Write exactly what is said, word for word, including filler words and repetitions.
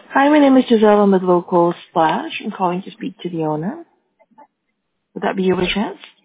Hi, my name is Giselle. I'm with Local Splash. I'm calling to speak to the owner. Would that be your chance?